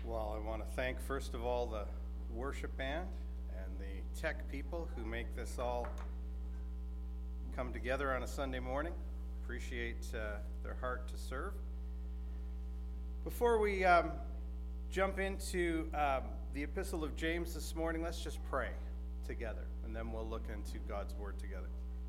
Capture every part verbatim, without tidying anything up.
Well, I want to thank, first of all, the worship band and the tech people who make this all come together on a Sunday morning. Appreciate uh, their heart to serve. Before we um, jump into um, the Epistle of James this morning, let's just pray together, and then we'll look into God's Word together.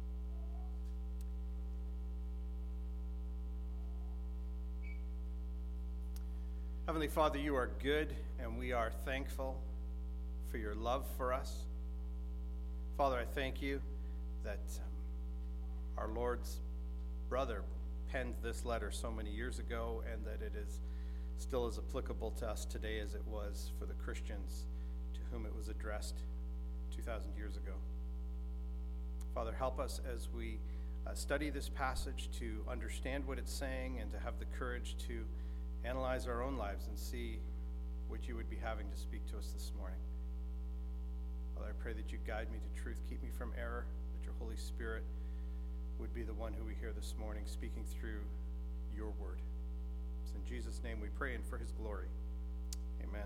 Heavenly Father, you are good, and we are thankful for your love for us. Father, I thank you that um, our Lord's brother penned this letter so many years ago, and that it is still as applicable to us today as it was for the Christians to whom it was addressed two thousand years ago. Father, help us as we uh, study this passage to understand what it's saying and to have the courage to analyze our own lives and see what you would be having to speak to us this morning. Father, I pray that you guide me to truth, keep me from error, that your Holy Spirit would be the one who we hear this morning speaking through your word. It's in Jesus' name we pray and for his glory. Amen.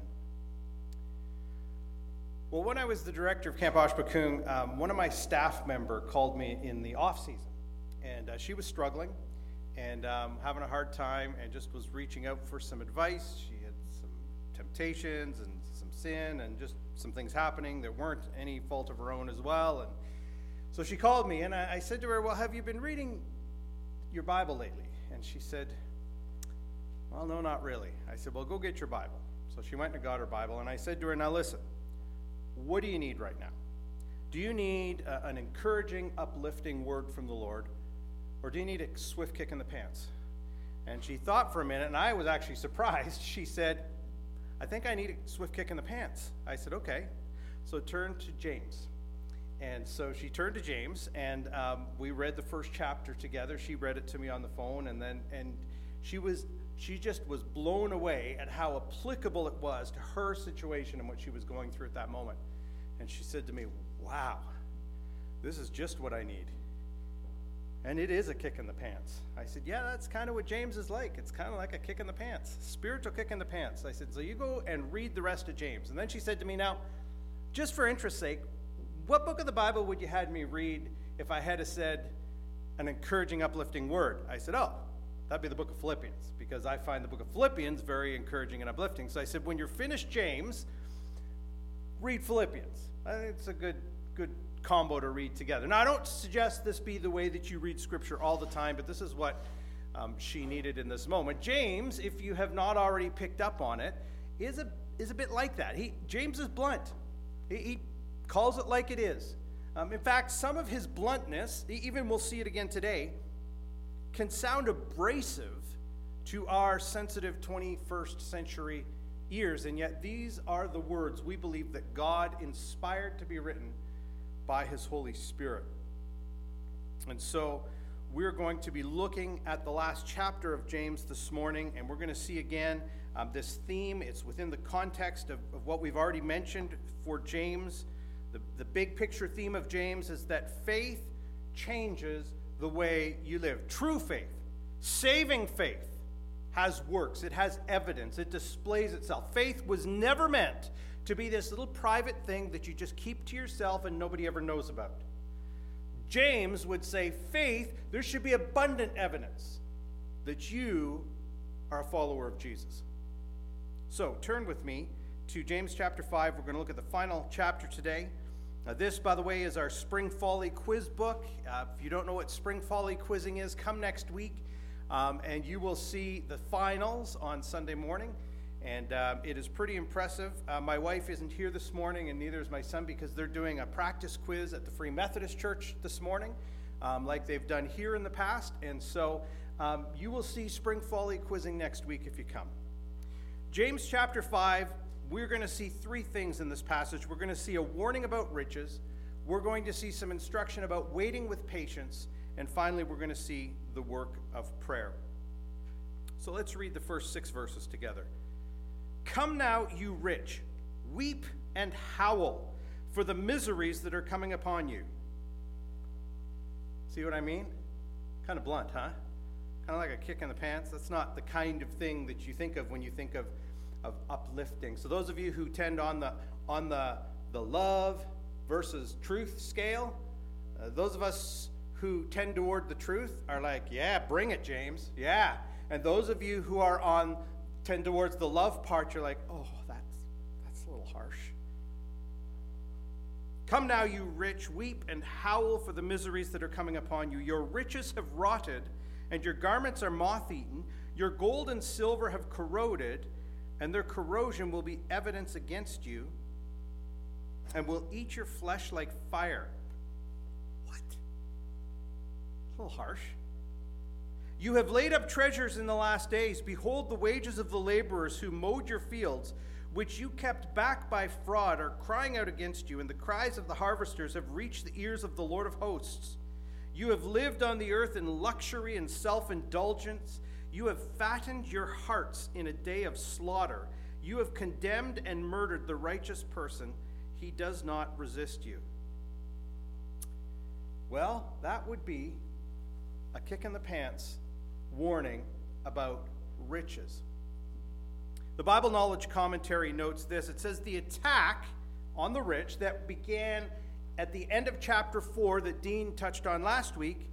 Well, when I was the director of Camp Oshpakung, um, one of my staff member called me in the off season, and uh, she was struggling and um, having a hard time, and just was reaching out for some advice. She had some temptations and some sin and just some things happening that weren't any fault of her own as well. And so she called me, and I, I said to her, well, have you been reading your Bible lately? And she said, well, no, not really. I said, well, go get your Bible. So she went and got her Bible, and I said to her, now listen, what do you need right now? Do you need a, an encouraging, uplifting word from the Lord? Or do you need a swift kick in the pants? And she thought for a minute, and I was actually surprised. She said, I think I need a swift kick in the pants. I said, okay. So turn to James. And so she turned to James, and um, we read the first chapter together. She read it to me on the phone, and then and she was she just was blown away at how applicable it was to her situation and what she was going through at that moment. And she said to me, wow, this is just what I need. And it is a kick in the pants. I said, yeah, that's kind of what James is like. It's kind of like a kick in the pants, spiritual kick in the pants. I said, so you go and read the rest of James. And then she said to me, now, just for interest's sake, what book of the Bible would you had me read if I had said an encouraging, uplifting word? I said, oh, that'd be the book of Philippians, because I find the book of Philippians very encouraging and uplifting. So I said, when you're finished James, read Philippians. I think it's a good, good combo to read together. Now, I don't suggest this be the way that you read Scripture all the time, but this is what um, she needed in this moment. James, if you have not already picked up on it, is a is a bit like that. He James is blunt. He, he calls it like it is. Um, in fact, some of his bluntness, even we'll see it again today, can sound abrasive to our sensitive twenty-first century ears, and yet these are the words we believe that God inspired to be written by his Holy Spirit. And so we're going to be looking at the last chapter of James this morning, and we're going to see again um, this theme. It's within the context of, of what we've already mentioned for James. The, the big picture theme of James is that faith changes the way you live. True faith, saving faith, has works. It has evidence. It displays itself. Faith was never meant to be this little private thing that you just keep to yourself and nobody ever knows about. James would say, faith, there should be abundant evidence that you are a follower of Jesus. So turn with me to James chapter five. We're going to look at the final chapter today. Now, this, by the way, is our Spring Folly quiz book. Uh, if you don't know what Spring Folly quizzing is, come next week um, and you will see the finals on Sunday morning. And um, it is pretty impressive. Uh, my wife isn't here this morning, and neither is my son, because they're doing a practice quiz at the Free Methodist Church this morning, um, like they've done here in the past. And so um, you will see Spring Folly quizzing next week if you come. James chapter five, we're going to see three things in this passage. We're going to see a warning about riches. We're going to see some instruction about waiting with patience. And finally, we're going to see the work of prayer. So let's read the first six verses together. Come now, you rich, weep and howl for the miseries that are coming upon you. See what I mean? Kind of blunt, huh? Kind of like a kick in the pants. That's not the kind of thing that you think of when you think of of uplifting. So those of you who tend on the on the the love versus truth scale, uh, those of us who tend toward the truth are like, yeah, bring it, James. Yeah. And those of you who are on tend towards the love part, you're like, oh, that's that's a little harsh. Come now, you rich, weep and howl for the miseries that are coming upon you. Your riches have rotted, and your garments are moth-eaten. Your gold and silver have corroded, and their corrosion will be evidence against you, and will eat your flesh like fire. What? A little harsh. You have laid up treasures in the last days. Behold, the wages of the laborers who mowed your fields, which you kept back by fraud, are crying out against you, and the cries of the harvesters have reached the ears of the Lord of hosts. You have lived on the earth in luxury and self-indulgence. You have fattened your hearts in a day of slaughter. You have condemned and murdered the righteous person. He does not resist you. Well, that would be a kick in the pants warning about riches. The Bible Knowledge Commentary notes this. It says the attack on the rich that began at the end of chapter four that Dean touched on last week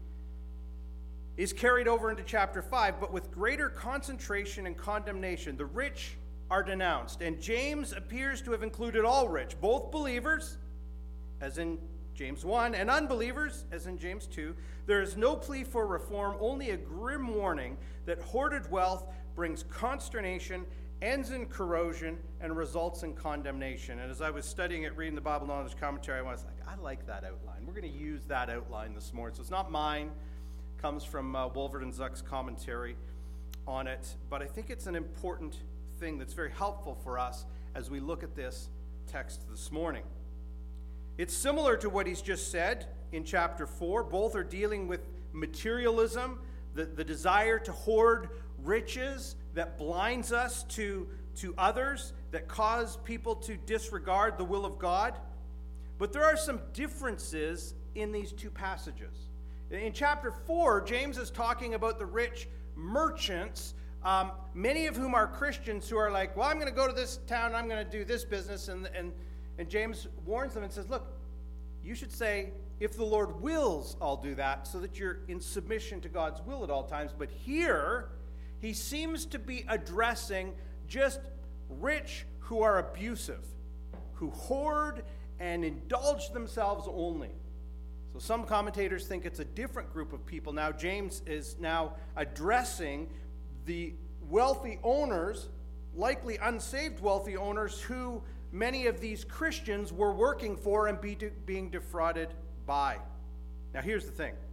is carried over into chapter five, but with greater concentration and condemnation. The rich are denounced, and James appears to have included all rich, both believers, as in James one, and unbelievers, as in James two. There is no plea for reform, only a grim warning that hoarded wealth brings consternation, ends in corrosion, and results in condemnation. And as I was studying it, reading the Bible Knowledge Commentary, I was like, I like that outline. We're going to use that outline this morning. So it's not mine. It comes from uh, Wolverton Zuck's commentary on it. But I think it's an important thing that's very helpful for us as we look at this text this morning. It's similar to what he's just said in chapter four. Both are dealing with materialism, the, the desire to hoard riches that blinds us to, to others, that cause people to disregard the will of God. But there are some differences in these two passages. In chapter four, James is talking about the rich merchants, um, many of whom are Christians, who are like, well, I'm going to go to this town, I'm going to do this business, and, and, and James warns them and says, look, you should say, if the Lord wills, I'll do that, so that you're in submission to God's will at all times. But here, he seems to be addressing just rich who are abusive, who hoard and indulge themselves only. So some commentators think it's a different group of people. Now James is now addressing the wealthy owners, likely unsaved wealthy owners, who many of these Christians were working for and be de- being defrauded by. Now here's the thing.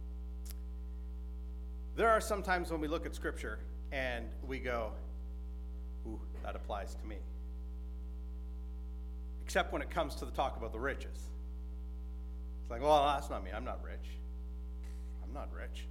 There are some times when we look at Scripture and we go, ooh, that applies to me. Except when it comes to the talk about the riches. It's like, well, that's not me. I'm not rich. I'm not rich.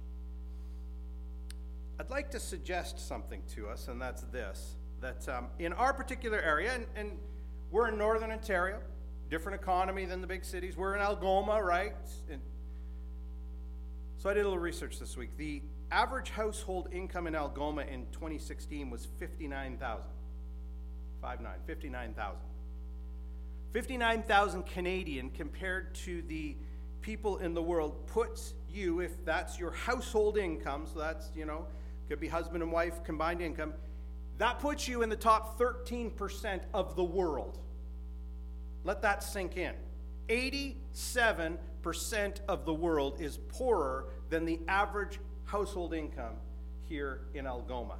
I'd like to suggest something to us, and that's this. That um, in our particular area, and, and we're in Northern Ontario, different economy than the big cities. We're in Algoma, right? And so I did a little research this week. The average household income in Algoma in twenty sixteen was fifty-nine thousand. five nine, fifty-nine thousand. fifty-nine thousand Canadian compared to the people in the world puts you, if that's your household income, so that's, you know, could be husband and wife combined income, that puts you in the top thirteen percent of the world. Let that sink in. eighty-seven percent of the world is poorer than the average household income here in Algoma.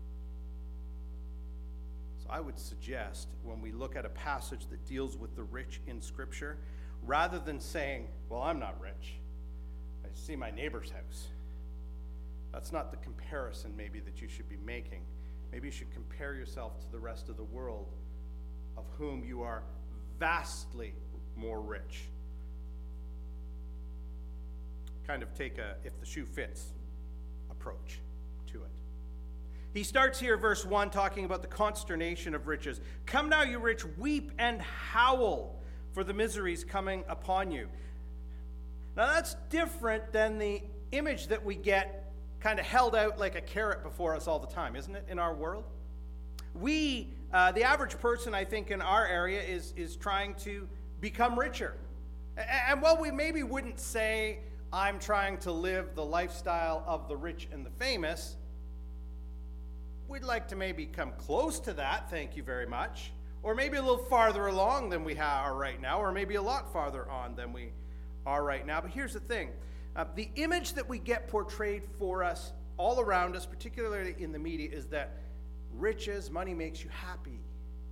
So I would suggest when we look at a passage that deals with the rich in Scripture, rather than saying, well, I'm not rich, I see my neighbor's house. That's not the comparison maybe that you should be making. Maybe you should compare yourself to the rest of the world, of whom you are vastly more rich. Kind of take a if the shoe fits approach to it. He starts here, verse one, talking about the consternation of riches. Come now, you rich, weep and howl for the miseries coming upon you. Now that's different than the image that we get kind of held out like a carrot before us all the time, isn't it, in our world? We, uh, the average person, I think, in our area is, is trying to become richer. And while we maybe wouldn't say, I'm trying to live the lifestyle of the rich and the famous, we'd like to maybe come close to that, thank you very much, or maybe a little farther along than we are right now, or maybe a lot farther on than we are right now. But here's the thing. Uh, the image that we get portrayed for us all around us, particularly in the media, is that riches, money makes you happy.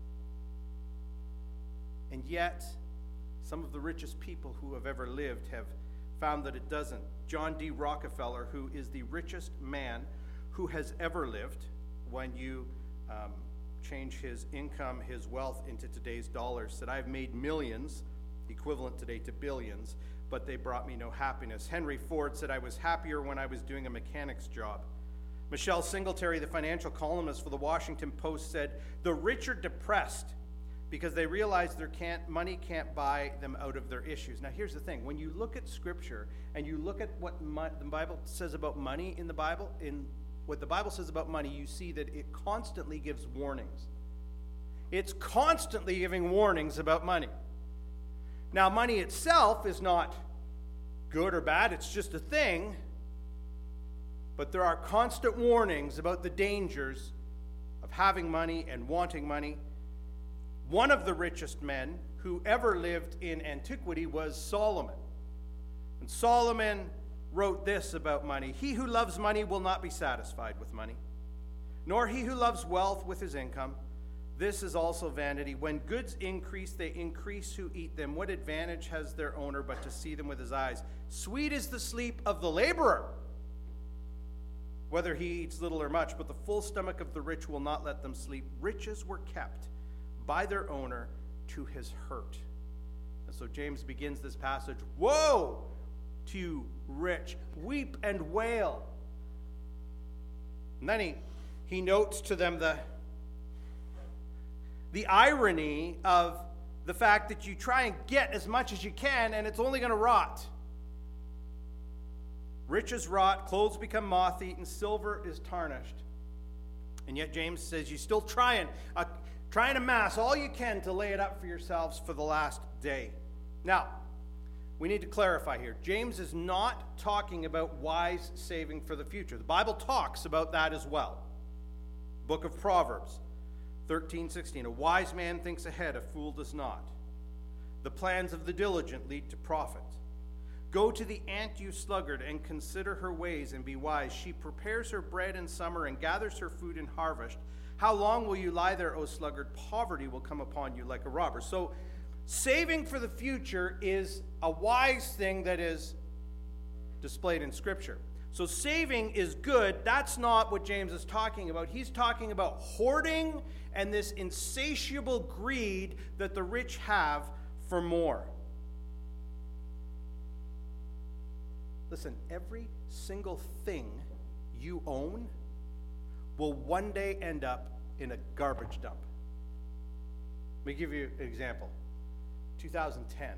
And yet, some of the richest people who have ever lived have found that it doesn't. John D. Rockefeller, who is the richest man who has ever lived, when you um, change his income, his wealth into today's dollars, said, I've made millions, equivalent today to billions, but they brought me no happiness. Henry Ford said, I was happier when I was doing a mechanic's job. Michelle Singletary, the financial columnist for the Washington Post, said, the rich are depressed because they realize their can't, money can't buy them out of their issues. Now here's the thing, when you look at Scripture and you look at what mo- the Bible says about money in the Bible, in what the Bible says about money, you see that it constantly gives warnings. It's constantly giving warnings about money. Now, money itself is not good or bad, it's just a thing, but there are constant warnings about the dangers of having money and wanting money. One of the richest men who ever lived in antiquity was Solomon. And Solomon wrote this about money: he who loves money will not be satisfied with money, nor he who loves wealth with his income. This is also vanity. When goods increase, they increase who eat them. What advantage has their owner but to see them with his eyes? Sweet is the sleep of the laborer, whether he eats little or much, but the full stomach of the rich will not let them sleep. Riches were kept by their owner to his hurt. And so James begins this passage, woe to you rich, weep and wail. And then he, he notes to them the The irony of the fact that you try and get as much as you can and it's only going to rot. Riches rot, clothes become moth-eaten, silver is tarnished. And yet James says you still try and, uh, try and amass all you can to lay it up for yourselves for the last day. Now, we need to clarify here. James is not talking about wise saving for the future. The Bible talks about that as well. Book of Proverbs thirteen sixteen, a wise man thinks ahead, a fool does not. The plans of the diligent lead to profit. Go to the ant, you sluggard, and consider her ways and be wise. She prepares her bread in summer and gathers her food in harvest. How long will you lie there, O sluggard? Poverty will come upon you like a robber. So saving for the future is a wise thing that is displayed in Scripture. So saving is good. That's not what James is talking about. He's talking about hoarding and this insatiable greed that the rich have for more. Listen, every single thing you own will one day end up in a garbage dump. Let me give you an example. two thousand ten,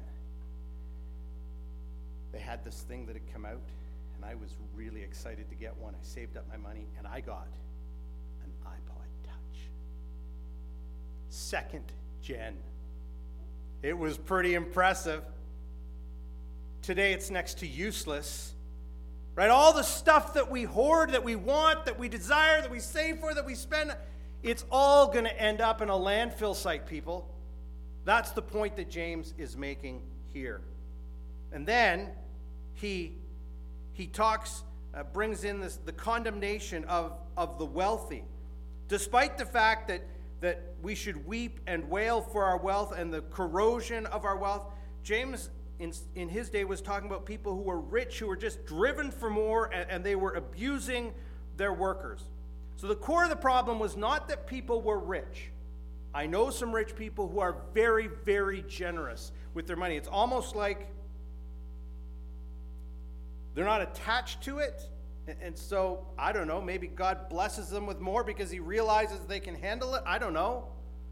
they had this thing that had come out, and I was really excited to get one. I saved up my money, and I got an iPod Touch. Second gen. It was pretty impressive. Today it's next to useless. Right? All the stuff that we hoard, that we want, that we desire, that we save for, that we spend, it's all going to end up in a landfill site, people. That's the point that James is making here. And then he he talks, uh, brings in this, the condemnation of, of the wealthy. Despite the fact that, that we should weep and wail for our wealth and the corrosion of our wealth, James in, in his day was talking about people who were rich, who were just driven for more, and, and they were abusing their workers. So the core of the problem was not that people were rich. I know some rich people who are very, very generous with their money. It's almost like they're not attached to it. And so, I don't know, maybe God blesses them with more because he realizes they can handle it. I don't know.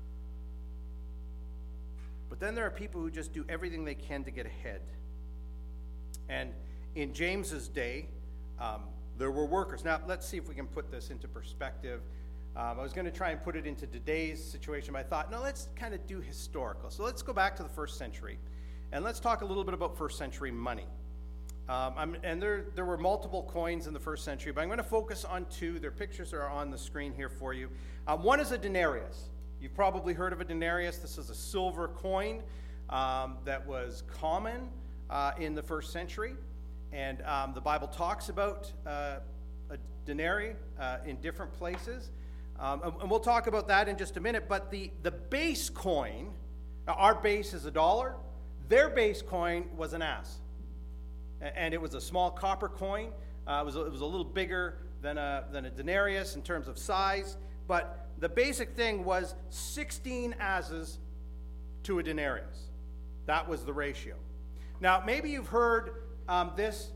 But then there are people who just do everything they can to get ahead. And in James's day, um, there were workers. Now, let's see if we can put this into perspective. Um, I was going to try and put it into today's situation, but I thought, no, let's kind of do historical. So let's go back to the first century, and let's talk a little bit about first century money. Um, I'm, and there, there were multiple coins in the first century, but I'm going to focus on two. Their pictures are on the screen here for you. Um, one is a denarius. You've probably heard of a denarius. This is a silver coin um, that was common uh, in the first century, and um, the Bible talks about uh, a denarius uh, in different places. Um, and we'll talk about that in just a minute, but the, the base coin, our base is a dollar, their base coin was an as. And it was a small copper coin. Uh, it, was a, it was a little bigger than a, than a denarius in terms of size, but the basic thing was sixteen asses to a denarius. That was the ratio. Now, maybe you've heard um, this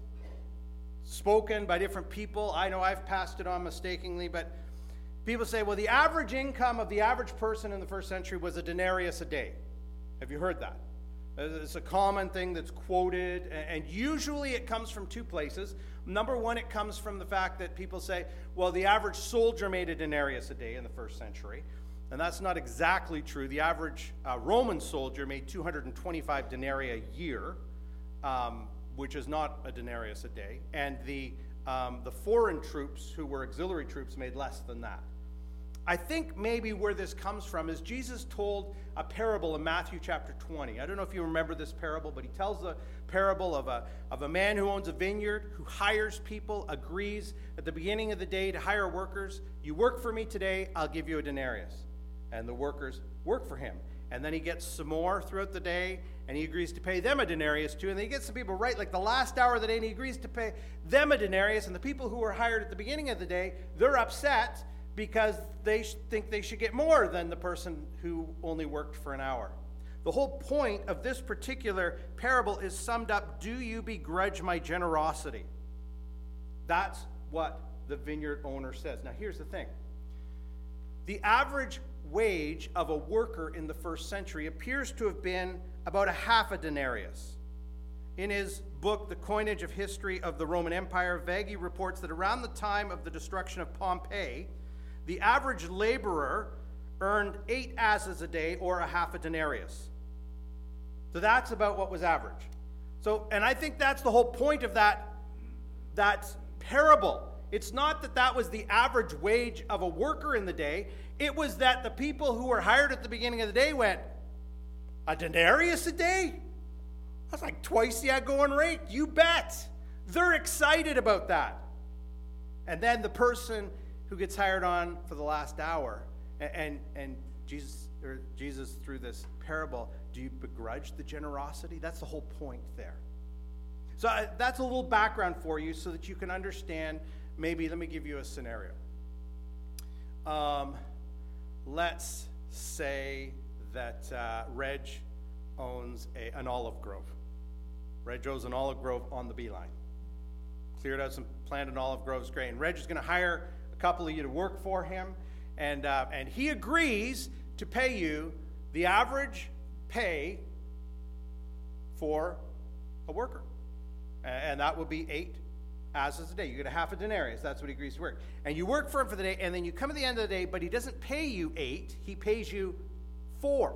spoken by different people. I know I've passed it on mistakenly, but people say, well, the average income of the average person in the first century was a denarius a day. Have you heard that? It's a common thing that's quoted, and usually it comes from two places. Number one, it comes from the fact that people say, well, the average soldier made a denarius a day in the first century. And that's not exactly true. The average uh, Roman soldier made two hundred twenty-five denarii a year, um, which is not a denarius a day. And the, um, the foreign troops, who were auxiliary troops, made less than that. I think maybe where this comes from is Jesus told a parable in Matthew chapter twenty. I don't know if you remember this parable, but he tells the parable of a, of a man who owns a vineyard, who hires people, agrees at the beginning of the day to hire workers. You work for me today, I'll give you a denarius. And the workers work for him. And then he gets some more throughout the day, and he agrees to pay them a denarius too. And then he gets some people right, like the last hour of the day, and he agrees to pay them a denarius. And the people who were hired at the beginning of the day, they're upset because they think they should get more than the person who only worked for an hour. The whole point of this particular parable is summed up, do you begrudge my generosity? That's what the vineyard owner says. Now here's the thing. The average wage of a worker in the first century appears to have been about a half a denarius. In his book, The Coinage of History of the Roman Empire, Vaghi reports that around the time of the destruction of Pompeii, the average laborer earned eight asses a day, or a half a denarius. So that's about what was average. So, and I think that's the whole point of that, that parable. It's not that that was the average wage of a worker in the day. It was that the people who were hired at the beginning of the day went, a denarius a day? That's like twice the going rate. You bet. They're excited about that. And then the person who gets hired on for the last hour, and, and, and Jesus, or Jesus, through this parable, do you begrudge the generosity? That's the whole point there. So uh, that's a little background for you so that you can understand. Maybe, let me give you a scenario. Um, let's say that uh, Reg owns a, an olive grove. Reg owns an olive grove on the Beeline. Cleared out some, planted olive groves, great. And Reg is going to hire a couple of you to work for him, and uh, and he agrees to pay you the average pay for a worker, and that would be eight asses a day. You get a half a denarius. That's what he agrees to work. And you work for him for the day, and then you come at the end of the day, but he doesn't pay you eight. He pays you four.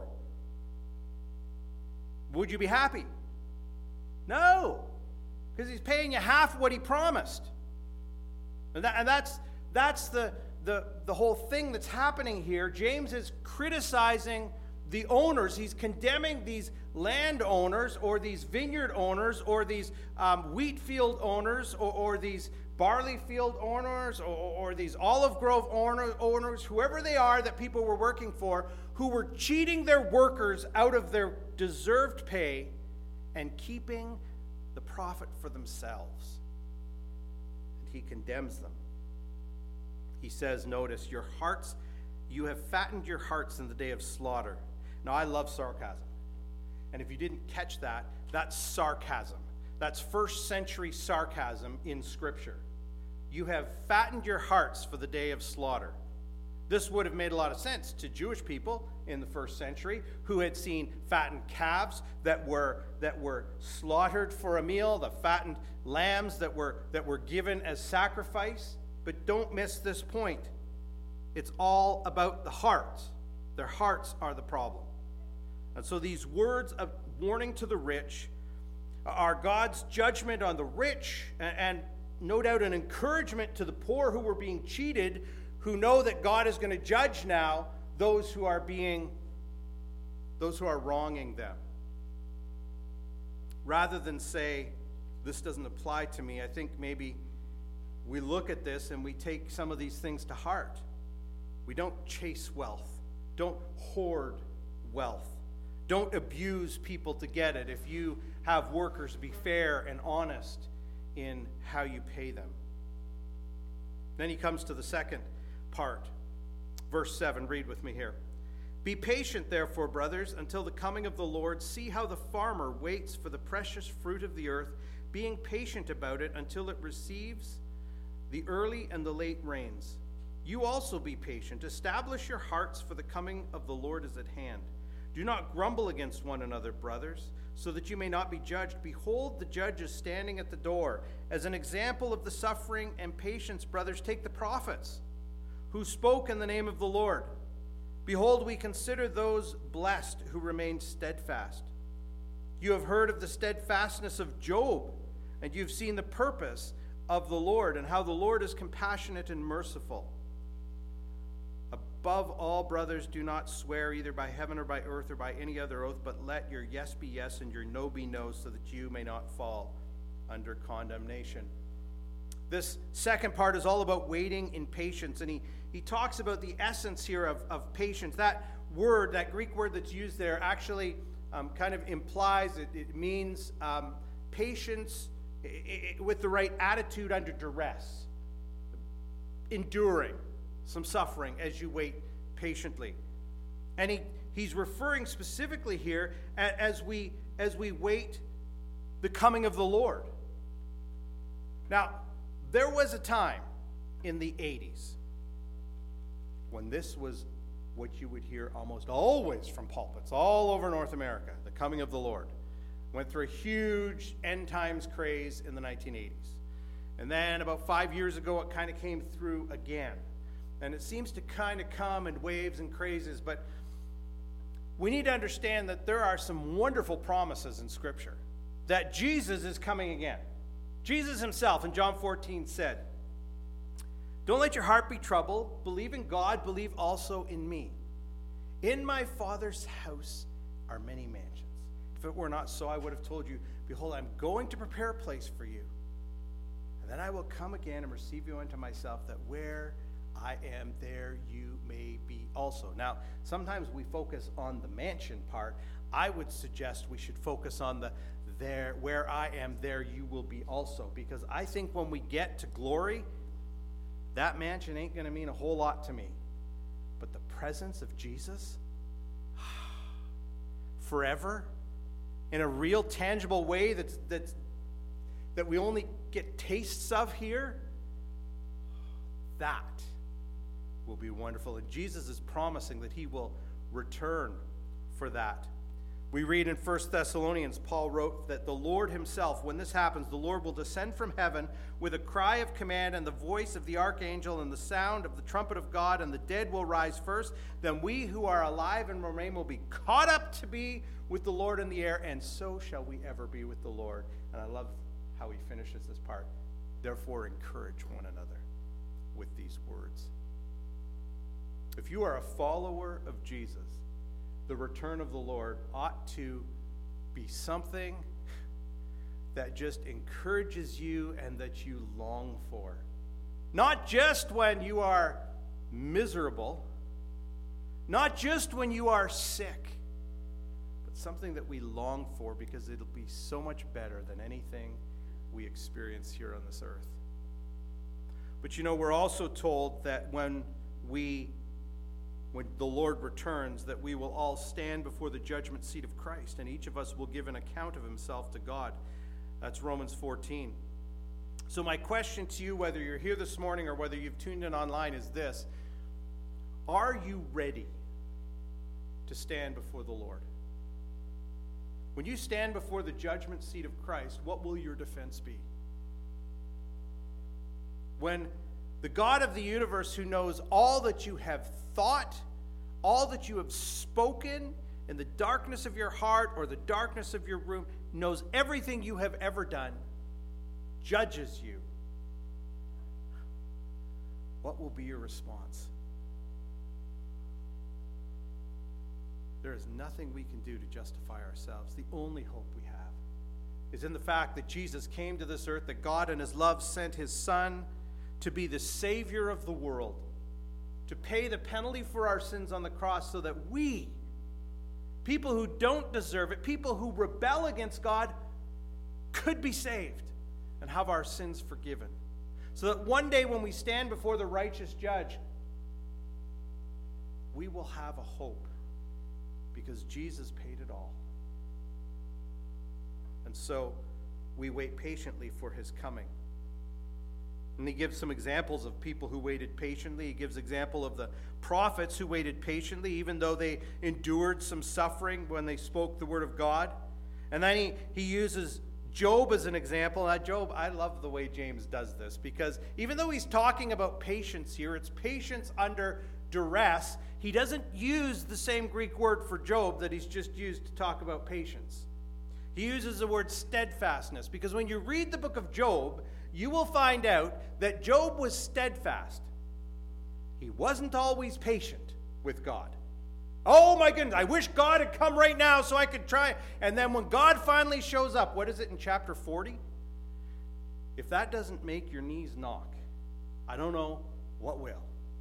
Would you be happy? No, because he's paying you half what he promised. And, that, and that's that's the, the, the whole thing that's happening here. James is criticizing the owners. He's condemning these landowners, or these vineyard owners, or these um, wheat field owners, or, or these barley field owners, or, or these olive grove owner, owners, whoever they are that people were working for, who were cheating their workers out of their deserved pay and keeping the profit for themselves. And he condemns them. He says, notice, your hearts, you have fattened your hearts in the day of slaughter. Now, I love sarcasm. And if you didn't catch that, that's sarcasm. That's first century sarcasm in Scripture. You have fattened your hearts for the day of slaughter. This would have made a lot of sense to Jewish people in the first century who had seen fattened calves that were that were slaughtered for a meal, the fattened lambs that were that were given as sacrifice. But don't miss this point. It's all about the hearts. Their hearts are the problem. And so these words of warning to the rich are God's judgment on the rich, and, and no doubt an encouragement to the poor who were being cheated, who know that God is going to judge now those who are being, those who are wronging them. Rather than say, this doesn't apply to me, I think maybe we look at this and we take some of these things to heart. We don't chase wealth. Don't hoard wealth. Don't abuse people to get it. If you have workers, be fair and honest in how you pay them. Then he comes to the second part. Verse seven, read with me here. Be patient, therefore, brothers, until the coming of the Lord. See how the farmer waits for the precious fruit of the earth, being patient about it until it receives the early and the late rains. You also be patient. Establish your hearts, for the coming of the Lord is at hand. Do not grumble against one another, brothers, so that you may not be judged. Behold, the judge is standing at the door. As an example of the suffering and patience, brothers, take the prophets who spoke in the name of the Lord. Behold, we consider those blessed who remain steadfast. You have heard of the steadfastness of Job, and you've seen the purpose of the Lord, and how the Lord is compassionate and merciful. Above all, brothers, do not swear either by heaven or by earth or by any other oath, but let your yes be yes and your no be no, so that you may not fall under condemnation. This second part is all about waiting in patience, and he, he talks about the essence here of, of patience. That word, that Greek word that's used there, actually um, kind of implies, it, it means um, patience it, it, with the right attitude under duress, enduring some suffering as you wait patiently. And he, he's referring specifically here as we, as we wait the coming of the Lord. Now, there was a time in the eighties when this was what you would hear almost always from pulpits all over North America, the coming of the Lord. Went through a huge end times craze in the nineteen eighties. And then about five years ago, it kind of came through again. And it seems to kind of come in waves and crazes, but we need to understand that there are some wonderful promises in Scripture that Jesus is coming again. Jesus himself in John fourteen said, "Don't let your heart be troubled. Believe in God, believe also in me. In my Father's house are many mansions. If it were not so, I would have told you, behold, I'm going to prepare a place for you. And then I will come again and receive you unto myself, that where I am, there you may be also." Now, sometimes we focus on the mansion part. I would suggest we should focus on the there, where I am, there you will be also. Because I think when we get to glory, that mansion ain't going to mean a whole lot to me. But the presence of Jesus, forever, in a real tangible way that's, that's, that we only get tastes of here, that will be wonderful. And Jesus is promising that he will return for that. We read in First Thessalonians, Paul wrote that the Lord himself, when this happens, the Lord will descend from heaven with a cry of command and the voice of the archangel and the sound of the trumpet of God, and the dead will rise first. Then we who are alive and remain will be caught up to be with the Lord in the air, and so shall we ever be with the Lord. And I love how he finishes this part. Therefore, encourage one another with these words. If you are a follower of Jesus, the return of the Lord ought to be something that just encourages you and that you long for. Not just when you are miserable, not just when you are sick, but something that we long for because it'll be so much better than anything we experience here on this earth. But you know, we're also told that when we when the Lord returns, that we will all stand before the judgment seat of Christ, and each of us will give an account of himself to God. That's Romans fourteen. So my question to you, whether you're here this morning or whether you've tuned in online, is this: are you ready to stand before the Lord? When you stand before the judgment seat of Christ, what will your defense be? When The God of the universe who knows all that you have thought, all that you have spoken in the darkness of your heart or the darkness of your room, knows everything you have ever done, judges you. What will be your response? There is nothing we can do to justify ourselves. The only hope we have is in the fact that Jesus came to this earth, that God in his love sent his Son to be the Savior of the world, to pay the penalty for our sins on the cross so that we, people who don't deserve it, people who rebel against God, could be saved and have our sins forgiven. So that one day when we stand before the righteous judge, we will have a hope because Jesus paid it all. And so we wait patiently for his coming. And he gives some examples of people who waited patiently. He gives example of the prophets who waited patiently, even though they endured some suffering when they spoke the word of God. And then he, he uses Job as an example. Now, Job, I love the way James does this, because even though he's talking about patience here, it's patience under duress. He doesn't use the same Greek word for Job that he's just used to talk about patience. He uses the word steadfastness, because when you read the book of Job, you will find out that Job was steadfast. He wasn't always patient with God. Oh my goodness, I wish God had come right now so I could try. And then when God finally shows up, what is it in chapter forty? If that doesn't make your knees knock, I don't know what will.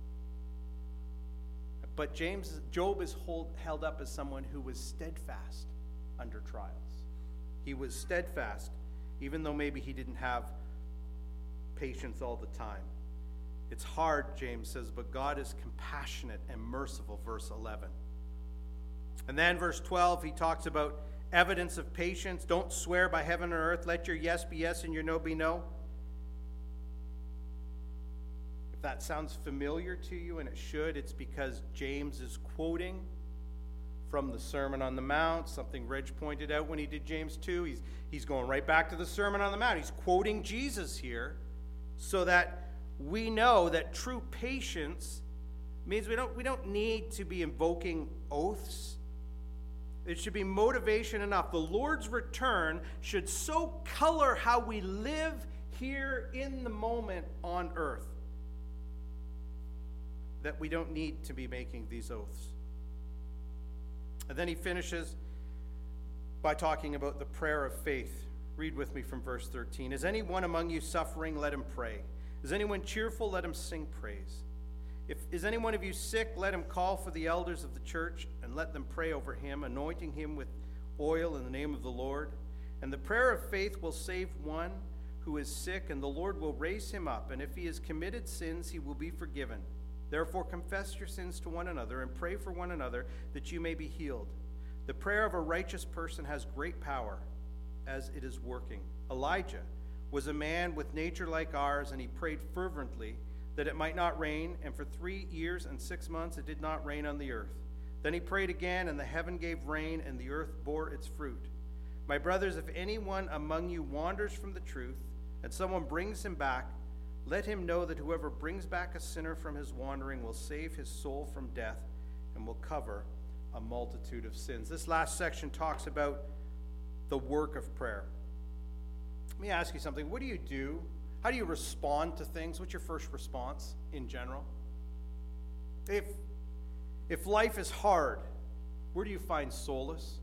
But James, Job is hold, held up as someone who was steadfast under trials. He was steadfast, even though maybe he didn't have patience all the time. It's hard, James says, but God is compassionate and merciful, verse eleven. And then verse twelve, he talks about evidence of patience. Don't swear by heaven or earth. Let your yes be yes and your no be no. If that sounds familiar to you, and it should, it's because James is quoting from the Sermon on the Mount, something Reg pointed out when he did James two. He's, he's going right back to the Sermon on the Mount. He's quoting Jesus here so that we know that true patience means we don't, we don't need to be invoking oaths. It should be motivation enough. The Lord's return should so color how we live here in the moment on earth that we don't need to be making these oaths. And then he finishes by talking about the prayer of faith. Read with me from verse thirteen. Is anyone among you suffering? Let him pray. Is anyone cheerful? Let him sing praise. If is any one of you sick, let him call for the elders of the church and let them pray over him, anointing him with oil in the name of the Lord. And the prayer of faith will save one who is sick, and the Lord will raise him up. And if he has committed sins, he will be forgiven. Therefore confess your sins to one another and pray for one another that you may be healed. The prayer of a righteous person has great power as it is working. Elijah was a man with nature like ours, and he prayed fervently that it might not rain, and for three years and six months it did not rain on the earth. Then he prayed again, and the heaven gave rain, and the earth bore its fruit. My brothers, if anyone among you wanders from the truth, and someone brings him back, let him know that whoever brings back a sinner from his wandering will save his soul from death and will cover a multitude of sins. This last section talks about the work of prayer. Let me ask you something. What do you do? How do you respond to things? What's your first response in general? If, if life is hard, where do you find solace?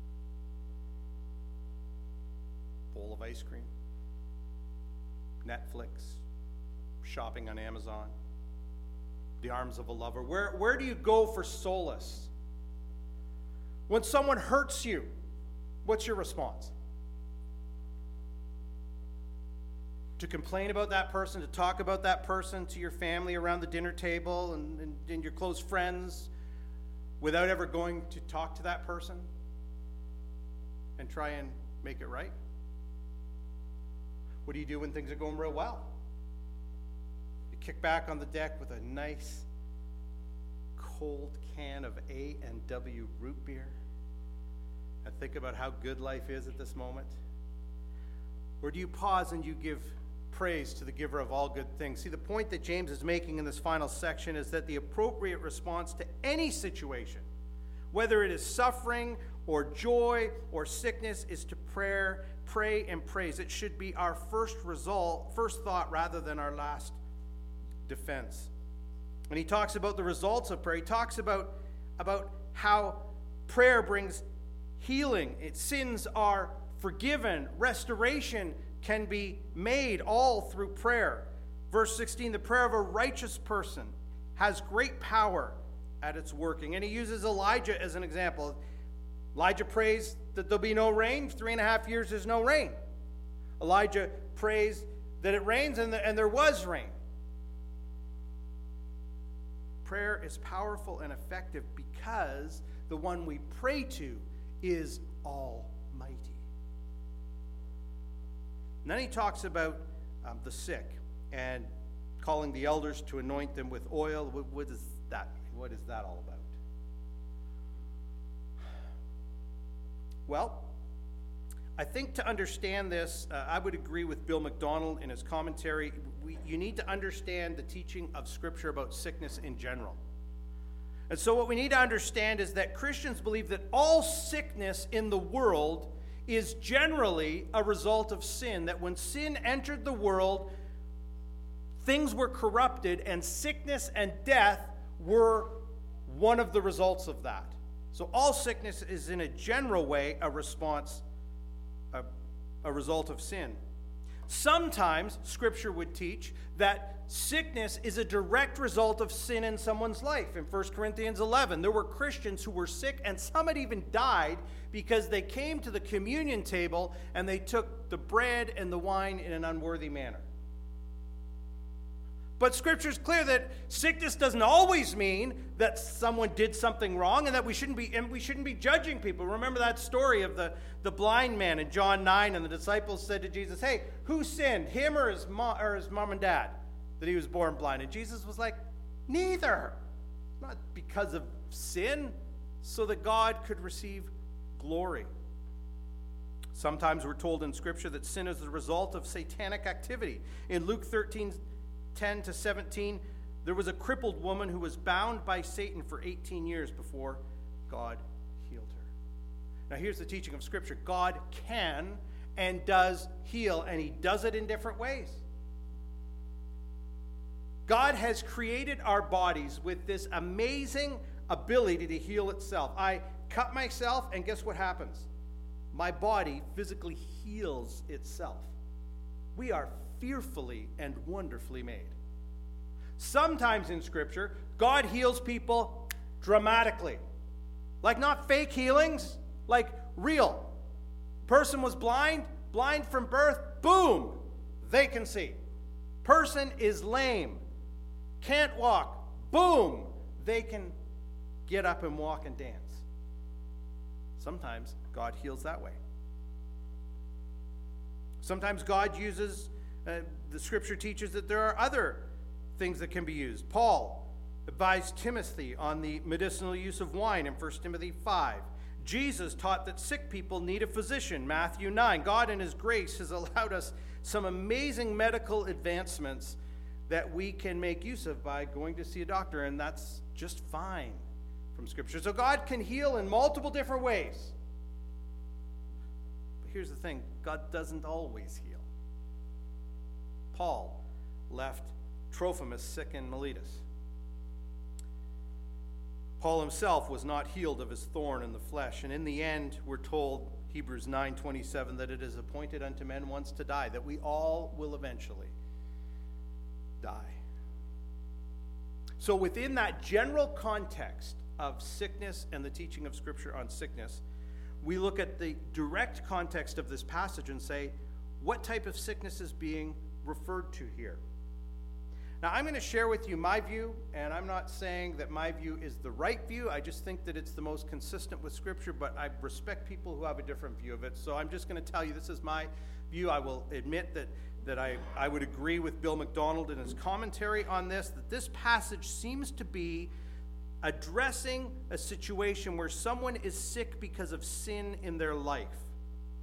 Bowl of ice cream? Netflix? Shopping on Amazon? The arms of a lover? Where, where do you go for solace? When someone hurts you, what's your response? To complain about that person, to talk about that person to your family around the dinner table and, and, and your close friends without ever going to talk to that person and try and make it right? What do you do when things are going real well? You kick back on the deck with a nice cold can of A and W root beer and think about how good life is at this moment? Or do you pause and you give praise to the giver of all good things. See, the point that James is making in this final section is that the appropriate response to any situation, whether it is suffering or joy or sickness, is to prayer, pray and praise. It should be our first result, first thought rather than our last defense. And he talks about the results of prayer. He talks about, about how prayer brings healing. Its sins are forgiven. Restoration can be made all through prayer. Verse sixteen, the prayer of a righteous person has great power at its working. And he uses Elijah as an example. Elijah prays that there'll be no rain. Three and a half years there's no rain. Elijah prays that it rains, and, the, and there was rain. Prayer is powerful and effective because the one we pray to is almighty. And then he talks about um, the sick and calling the elders to anoint them with oil. What, what is that? What is that all about? Well, I think to understand this, uh, I would agree with Bill McDonald in his commentary. We, you need to understand the teaching of Scripture about sickness in general. And so what we need to understand is that Christians believe that all sickness in the world is generally a result of sin, that when sin entered the world, things were corrupted, and sickness and death were one of the results of that. So all sickness is in a general way a response, a, a result of sin. Sometimes Scripture would teach that sickness is a direct result of sin in someone's life. In First Corinthians eleven, there were Christians who were sick, and some had even died because they came to the communion table and they took the bread and the wine in an unworthy manner. But Scripture is clear that sickness doesn't always mean that someone did something wrong, and that we shouldn't be and we shouldn't be judging people. Remember that story of the, the blind man in John nine, and the disciples said to Jesus, "Hey, who sinned, him or his mom or his mom and dad, that he was born blind?" And Jesus was like, "Neither." Not because of sin, so that God could receive glory. Sometimes we're told in Scripture that sin is the result of satanic activity. In Luke thirteen, ten to seventeen, there was a crippled woman who was bound by Satan for eighteen years before God healed her. Now here's the teaching of Scripture. God can and does heal, and he does it in different ways. God has created our bodies with this amazing ability to heal itself. I cut myself, and guess what happens? My body physically heals itself. We are fearfully and wonderfully made. Sometimes in Scripture, God heals people dramatically. Like not fake healings, like real. Person was blind, blind from birth, boom, they can see. Person is lame, can't walk, boom, they can get up and walk and dance. Sometimes God heals that way. Sometimes God uses, uh, the Scripture teaches that there are other things that can be used. Paul advised Timothy on the medicinal use of wine in First Timothy five. Jesus taught that sick people need a physician, Matthew nine. God in his grace has allowed us some amazing medical advancements that we can make use of by going to see a doctor, and that's just fine from Scripture. So God can heal in multiple different ways. But here's the thing, God doesn't always heal. Paul left Trophimus sick in Miletus. Paul himself was not healed of his thorn in the flesh, and in the end, we're told, Hebrews nine twenty-seven, that it is appointed unto men once to die, that we all will eventually die. So within that general context of sickness and the teaching of Scripture on sickness, we look at the direct context of this passage and say, what type of sickness is being referred to here? Now, I'm going to share with you my view, and I'm not saying that my view is the right view. I just think that it's the most consistent with Scripture, but I respect people who have a different view of it. So I'm just going to tell you this is my view. I will admit that, that I, I would agree with Bill McDonald in his commentary on this, that this passage seems to be addressing a situation where someone is sick because of sin in their life.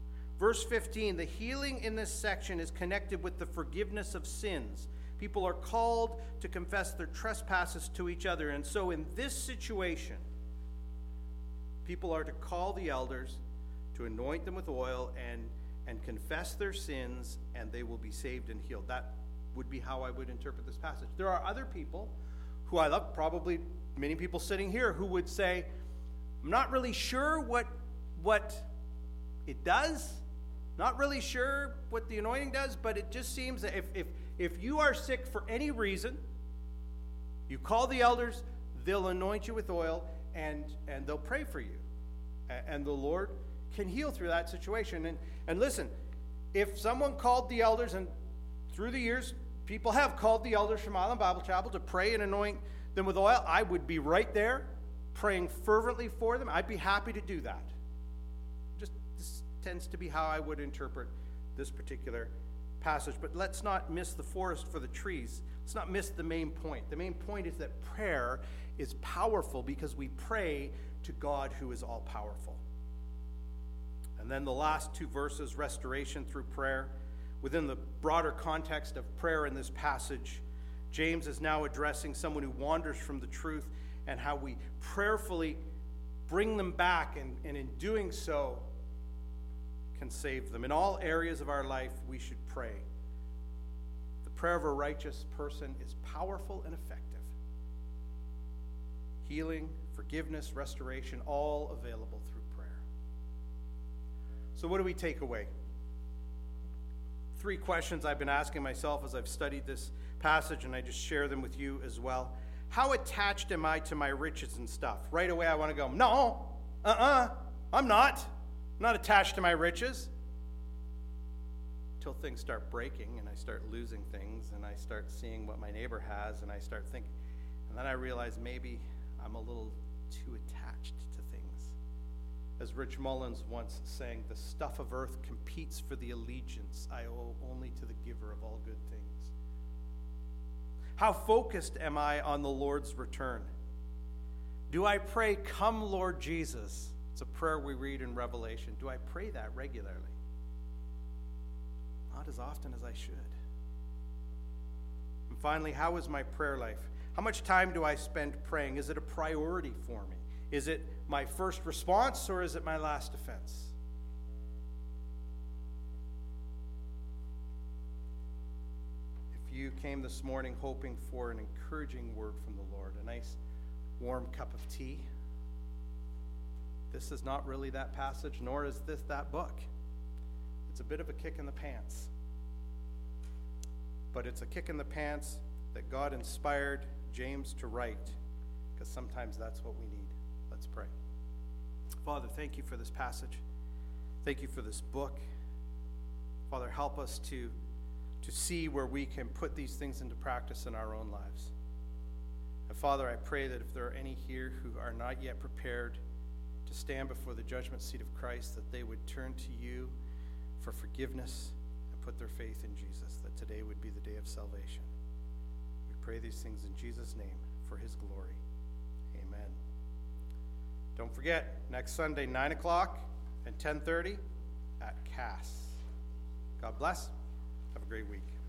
Verse fifteen, the healing in this section is connected with the forgiveness of sins. People are called to confess their trespasses to each other. And so in this situation, people are to call the elders, to anoint them with oil, and, and confess their sins, and they will be saved and healed. That would be how I would interpret this passage. There are other people who I love, probably many people sitting here, who would say, I'm not really sure what, what it does, not really sure what the anointing does, but it just seems that if, if, if you are sick for any reason, you call the elders, they'll anoint you with oil, and, and they'll pray for you. And the Lord can heal through that situation. And, and listen, if someone called the elders, and through the years, people have called the elders from Island Bible Chapel to pray and anoint them with oil, I would be right there praying fervently for them. I'd be happy to do that. Just this tends to be how I would interpret this particular passage. But let's not miss the forest for the trees. Let's not miss the main point. The main point is that prayer is powerful because we pray to God who is all powerful. And then the last two verses, restoration through prayer. Within the broader context of prayer in this passage, James is now addressing someone who wanders from the truth and how we prayerfully bring them back, and, and in doing so can save them. In all areas of our life, we should pray. The prayer of a righteous person is powerful and effective. Healing, forgiveness, restoration, all available through prayer. So what do we take away? Three questions I've been asking myself as I've studied this passage, and I just share them with you as well. How attached am I to my riches and stuff? Right away I want to go, no, uh-uh, I'm not. I'm not attached to my riches. Until things start breaking and I start losing things and I start seeing what my neighbor has and I start thinking, and then I realize maybe I'm a little too attached to things. As Rich Mullins once sang, the stuff of earth competes for the allegiance I owe only to the giver of all good things. How focused am I on the Lord's return? Do I pray, come Lord Jesus? It's a prayer we read in Revelation. Do I pray that regularly? Not as often as I should. And finally, how is my prayer life? How much time do I spend praying? Is it a priority for me? Is it my first response or is it my last offense? If you came this morning hoping for an encouraging word from the Lord, a nice warm cup of tea, this is not really that passage, nor is this that book. It's a bit of a kick in the pants. But it's a kick in the pants that God inspired James to write, because sometimes that's what we need. Let's pray. Father, thank you for this passage. Thank you for this book. Father, help us to, to see where we can put these things into practice in our own lives. And Father, I pray that if there are any here who are not yet prepared to stand before the judgment seat of Christ, that they would turn to you for forgiveness and put their faith in Jesus, that today would be the day of salvation. We pray these things in Jesus' name for his glory. Amen. Don't forget, next Sunday, nine o'clock and ten thirty at Cass. God bless. Have a great week.